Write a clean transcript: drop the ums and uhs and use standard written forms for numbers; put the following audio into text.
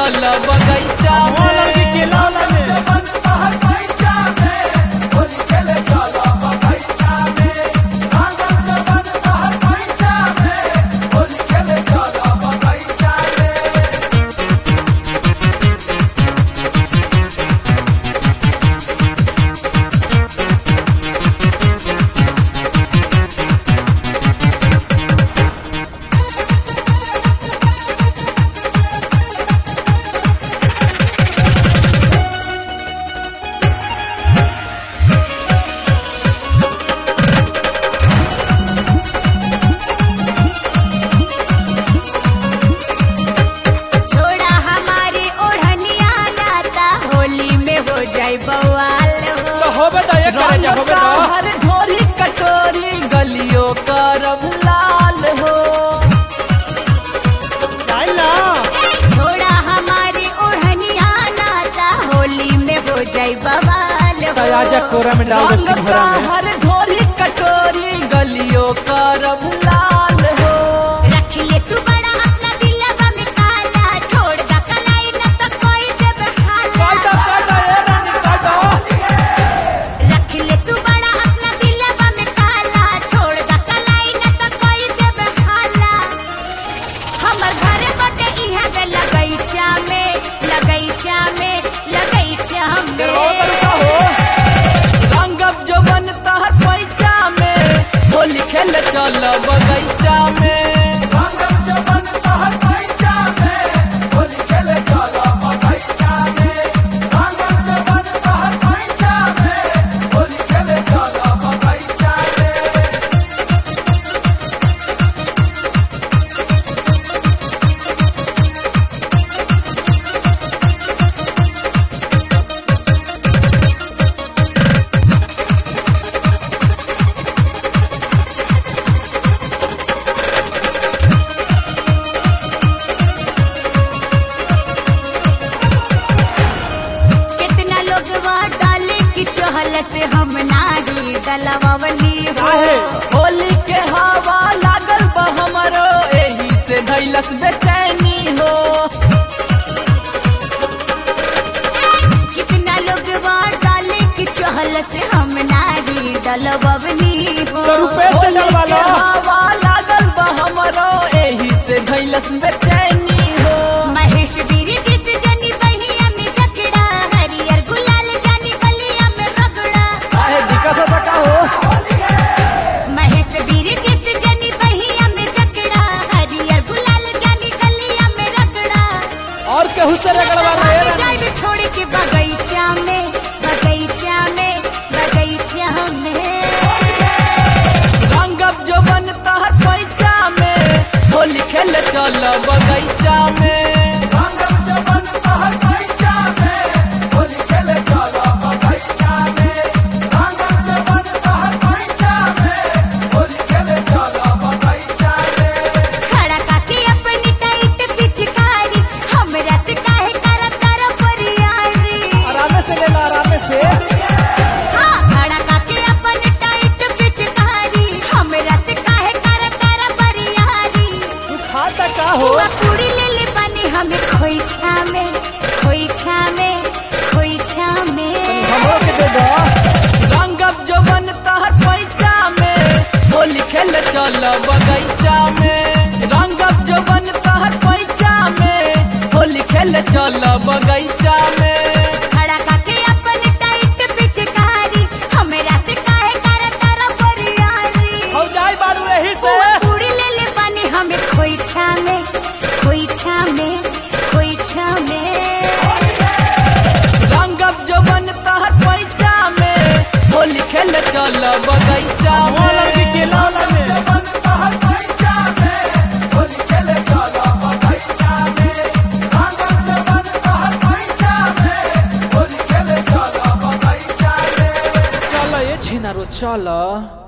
चल बगैचा हर ढोरी कटोरी गलियों करब लाल हो। छोड़ा हमारी ओढ़निया नाता होली में हो जाए बवाल हो। हर ढोरी कटोरी गलियों करब लाल हो। रख ले तू बड़ा अपना दिलवा में काला, छोड़ दा कलाई न तो कोई देबे हाला। रख ले तू बड़ा अपना दिलवा में काला, छोड़ दा कलाई न तो कोई देबे हाला। हमर घर बटे इहा के लगैचा में लगैचा में लगैचा में रंगब जवन तहर पैचा में होली खेल चल बगैचा में। से हम नारी दलवनी हो। होली के हवा लागल बा हमरो एही से धैलस बेचैनी हो। कितना लोग डाले की चहल से हम नारी दलवनी हो। होली के हवा लागल बा हमरो एही से धैलस बेचैनी हो। महेश वीर जिस जनी बहिया में झगड़ा, हरियर गुलाल जानी गलिया में रगड़ा। महेश वीर जिस जनी बहिया में झगड़ा, हरियर गुलाल जानी गलिया में रगड़ा। और केहू से रगड़वा रे जाए छोड़ के बगैचा में बगैचा में बगैचा में। रंगब जवन तहर पैचा में होली खेल चल बगैचा में। खड़ा काके अपनी टाइट पिचकारी, हमरा से काहे करत तारा परियारी। आराम से लेना आराम से। हाँ, खड़ा काके अपनी टाइट पिचकारी, हमरा से काहे करत तारा परियारी। तू खाता का हो? हुआ पूरी ले ले पानी हमें खोइछा में खोइछा में खोइछा में। हमरो के दे दो। रंगब जवन तहर पैचा में होली खेल चल बगैचा में। रंगब जवन तहर पैचा में होली खेल चल बगैचा में। खड़ा काके अपनी टाइट पिचकारी, हमरा से काहे करत तारा परियारी। हो जाई बारू एही से। हुआ पूरी ले ले पानी हमें खोइछा में खोइछा में खोइछा में। रंगब जवन तहर पैचा में होली खेल चल बगैचा में। चल ये छिनारो चल।